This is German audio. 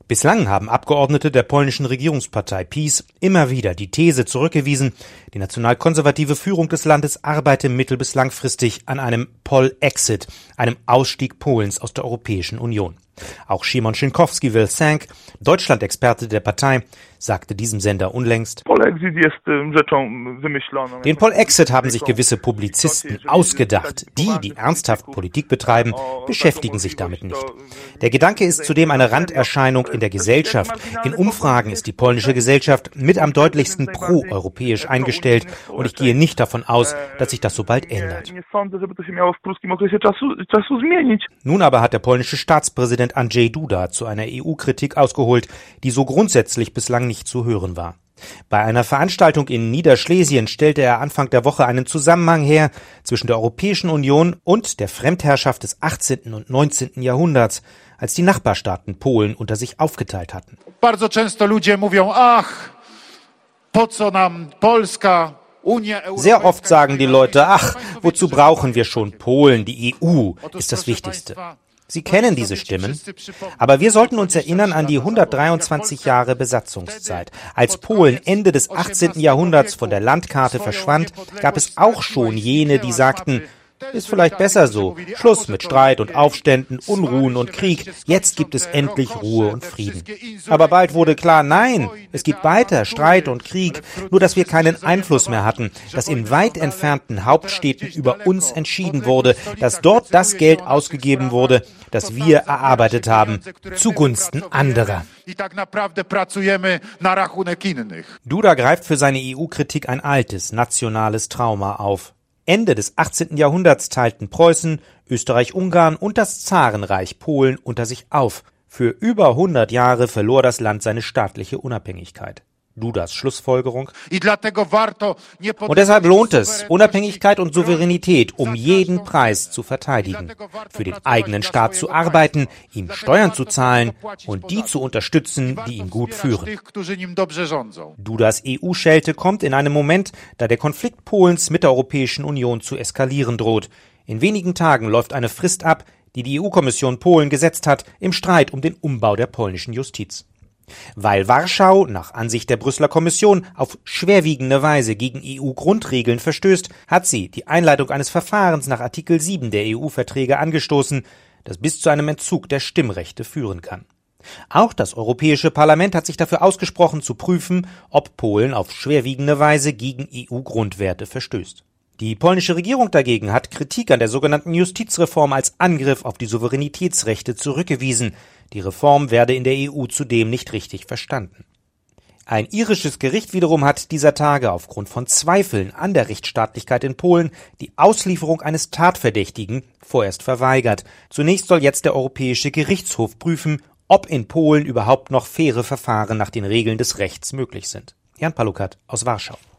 Bislang haben Abgeordnete der polnischen Regierungspartei PiS immer wieder die These zurückgewiesen, die nationalkonservative Führung des Landes arbeite mittel- bis langfristig an einem Polexit, einem Ausstieg Polens aus der Europäischen Union. Auch Szymon Szynkowski-Welsenk, Deutschland-Experte der Partei, sagte diesem Sender unlängst: Den Polexit haben sich gewisse Publizisten ausgedacht. Die ernsthaft Politik betreiben, beschäftigen sich damit nicht. Der Gedanke ist zudem eine Randerscheinung in der Gesellschaft. In Umfragen ist die polnische Gesellschaft mit am deutlichsten pro-europäisch eingestellt und ich gehe nicht davon aus, dass sich das so bald ändert. Nun aber hat der polnische Staatspräsident Andrzej Duda zu einer EU-Kritik ausgeholt, die so grundsätzlich bislang nicht zu hören war. Bei einer Veranstaltung in Niederschlesien stellte er Anfang der Woche einen Zusammenhang her zwischen der Europäischen Union und der Fremdherrschaft des 18. und 19. Jahrhunderts, als die Nachbarstaaten Polen unter sich aufgeteilt hatten. Bardzo często ludzie mówią: ach, po co nam Polska? Sehr oft sagen die Leute: ach, wozu brauchen wir schon Polen? Die EU ist das Wichtigste. Sie kennen diese Stimmen, aber wir sollten uns erinnern an die 123 Jahre Besatzungszeit. Als Polen Ende des 18. Jahrhunderts von der Landkarte verschwand, gab es auch schon jene, die sagten: ist vielleicht besser so. Schluss mit Streit und Aufständen, Unruhen und Krieg. Jetzt gibt es endlich Ruhe und Frieden. Aber bald wurde klar, nein, es gibt weiter Streit und Krieg, nur dass wir keinen Einfluss mehr hatten, dass in weit entfernten Hauptstädten über uns entschieden wurde, dass dort das Geld ausgegeben wurde, das wir erarbeitet haben, zugunsten anderer. Duda greift für seine EU-Kritik ein altes, nationales Trauma auf. Ende des 18. Jahrhunderts teilten Preußen, Österreich-Ungarn und das Zarenreich Polen unter sich auf. Für über 100 Jahre verlor das Land seine staatliche Unabhängigkeit. Dudas Schlussfolgerung: Und deshalb lohnt es, Unabhängigkeit und Souveränität um jeden Preis zu verteidigen, für den eigenen Staat zu arbeiten, ihm Steuern zu zahlen und die zu unterstützen, die ihn gut führen. Dudas EU-Schelte kommt in einem Moment, da der Konflikt Polens mit der Europäischen Union zu eskalieren droht. In wenigen Tagen läuft eine Frist ab, die die EU-Kommission Polen gesetzt hat, im Streit um den Umbau der polnischen Justiz. Weil Warschau nach Ansicht der Brüsseler Kommission auf schwerwiegende Weise gegen EU-Grundregeln verstößt, hat sie die Einleitung eines Verfahrens nach Artikel 7 der EU-Verträge angestoßen, das bis zu einem Entzug der Stimmrechte führen kann. Auch das Europäische Parlament hat sich dafür ausgesprochen, zu prüfen, ob Polen auf schwerwiegende Weise gegen EU-Grundwerte verstößt. Die polnische Regierung dagegen hat Kritik an der sogenannten Justizreform als Angriff auf die Souveränitätsrechte zurückgewiesen. Die Reform werde in der EU zudem nicht richtig verstanden. Ein irisches Gericht wiederum hat dieser Tage aufgrund von Zweifeln an der Rechtsstaatlichkeit in Polen die Auslieferung eines Tatverdächtigen vorerst verweigert. Zunächst soll jetzt der Europäische Gerichtshof prüfen, ob in Polen überhaupt noch faire Verfahren nach den Regeln des Rechts möglich sind. Jan Palukat aus Warschau.